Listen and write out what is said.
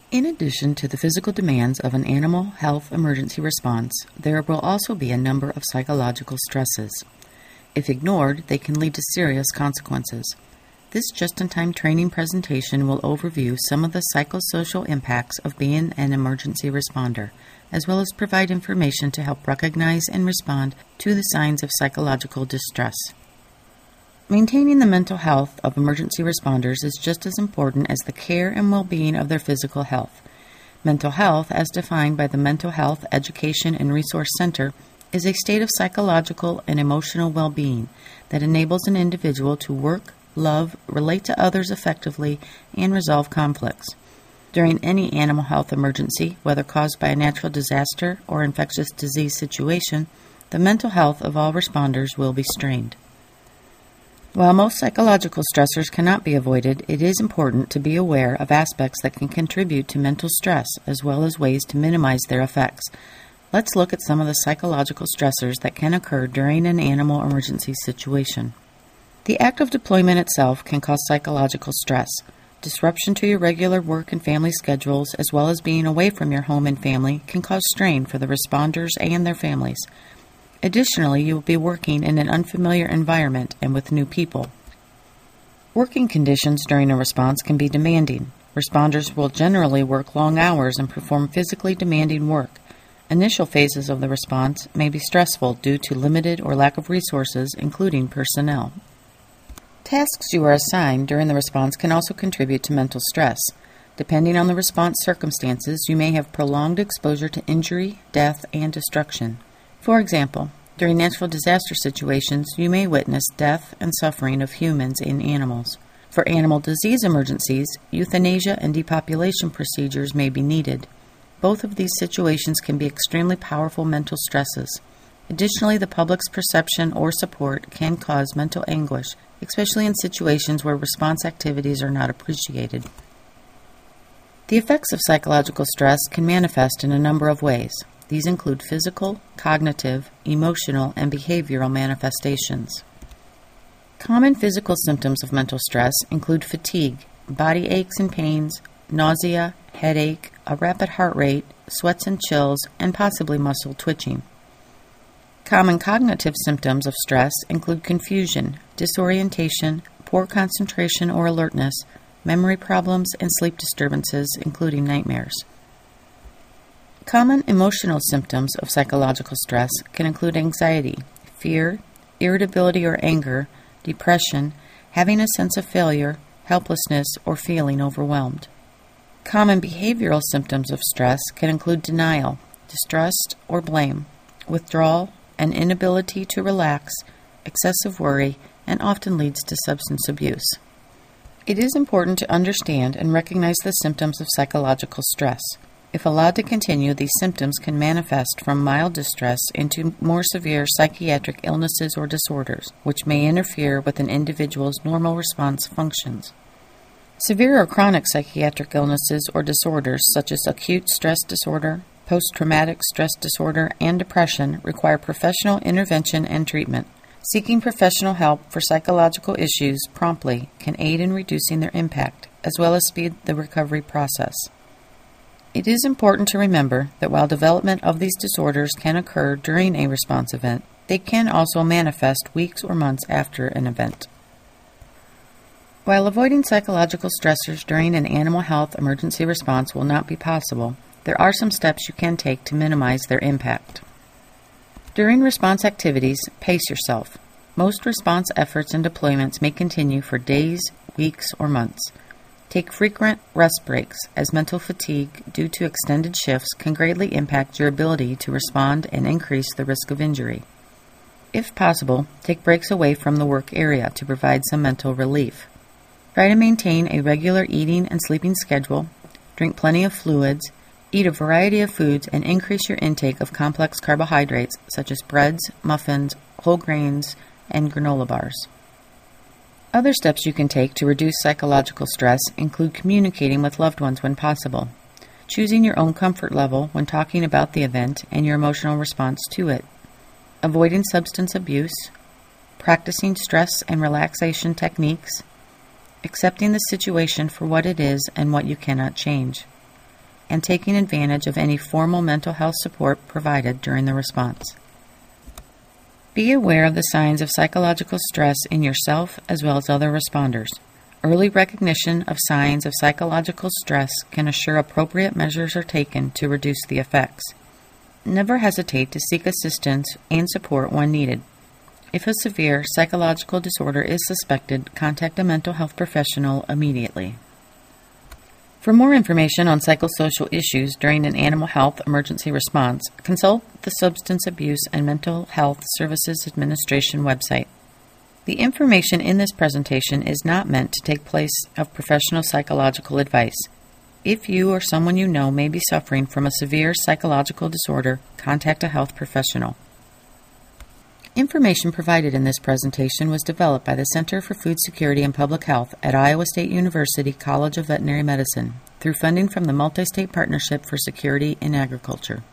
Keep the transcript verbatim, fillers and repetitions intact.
In addition to the physical demands of an animal health emergency response, there will also be a number of psychological stresses. If ignored, they can lead to serious consequences. This just-in-time training presentation will overview some of the psychosocial impacts of being an emergency responder, as well as provide information to help recognize and respond to the signs of psychological distress. Maintaining the mental health of emergency responders is just as important as the care and well-being of their physical health. Mental health, as defined by the Mental Health Education and Resource Center, is a state of psychological and emotional well-being that enables an individual to work, love, relate to others effectively, and resolve conflicts. During any animal health emergency, whether caused by a natural disaster or infectious disease situation, the mental health of all responders will be strained. While most psychological stressors cannot be avoided, it is important to be aware of aspects that can contribute to mental stress, as well as ways to minimize their effects. Let's look at some of the psychological stressors that can occur during an animal emergency situation. The act of deployment itself can cause psychological stress. Disruption to your regular work and family schedules, as well as being away from your home and family, can cause strain for the responders and their families. Additionally, you will be working in an unfamiliar environment and with new people. Working conditions during a response can be demanding. Responders will generally work long hours and perform physically demanding work. Initial phases of the response may be stressful due to limited or lack of resources, including personnel. Tasks you are assigned during the response can also contribute to mental stress. Depending on the response circumstances, you may have prolonged exposure to injury, death, and destruction. For example, during natural disaster situations, you may witness death and suffering of humans and animals. For animal disease emergencies, euthanasia and depopulation procedures may be needed. Both of these situations can be extremely powerful mental stresses. Additionally, the public's perception or support can cause mental anguish, especially in situations where response activities are not appreciated. The effects of psychological stress can manifest in a number of ways. These include physical, cognitive, emotional, and behavioral manifestations. Common physical symptoms of mental stress include fatigue, body aches and pains, nausea, headache, a rapid heart rate, sweats and chills, and possibly muscle twitching. Common cognitive symptoms of stress include confusion, disorientation, poor concentration or alertness, memory problems, and sleep disturbances, including nightmares. Common emotional symptoms of psychological stress can include anxiety, fear, irritability or anger, depression, having a sense of failure, helplessness, or feeling overwhelmed. Common behavioral symptoms of stress can include denial, distrust or blame, withdrawal, an inability to relax, excessive worry, and often leads to substance abuse. It is important to understand and recognize the symptoms of psychological stress. If allowed to continue, these symptoms can manifest from mild distress into more severe psychiatric illnesses or disorders, which may interfere with an individual's normal response functions. Severe or chronic psychiatric illnesses or disorders, such as acute stress disorder, post-traumatic stress disorder, and depression, require professional intervention and treatment. Seeking professional help for psychological issues promptly can aid in reducing their impact, as well as speed the recovery process. It is important to remember that while development of these disorders can occur during a response event, they can also manifest weeks or months after an event. While avoiding psychological stressors during an animal health emergency response will not be possible, there are some steps you can take to minimize their impact. During response activities, pace yourself. Most response efforts and deployments may continue for days, weeks, or months. Take frequent rest breaks, as mental fatigue due to extended shifts can greatly impact your ability to respond and increase the risk of injury. If possible, take breaks away from the work area to provide some mental relief. Try to maintain a regular eating and sleeping schedule, drink plenty of fluids, eat a variety of foods, and increase your intake of complex carbohydrates such as breads, muffins, whole grains, and granola bars. Other steps you can take to reduce psychological stress include communicating with loved ones when possible, choosing your own comfort level when talking about the event and your emotional response to it, avoiding substance abuse, practicing stress and relaxation techniques, accepting the situation for what it is and what you cannot change, and taking advantage of any formal mental health support provided during the response. Be aware of the signs of psychological stress in yourself as well as other responders. Early recognition of signs of psychological stress can assure appropriate measures are taken to reduce the effects. Never hesitate to seek assistance and support when needed. If a severe psychological disorder is suspected, contact a mental health professional immediately. For more information on psychosocial issues during an animal health emergency response, consult the Substance Abuse and Mental Health Services Administration website. The information in this presentation is not meant to take place of professional psychological advice. If you or someone you know may be suffering from a severe psychological disorder, contact a health professional. Information provided in this presentation was developed by the Center for Food Security and Public Health at Iowa State University College of Veterinary Medicine through funding from the Multi-State Partnership for Security in Agriculture.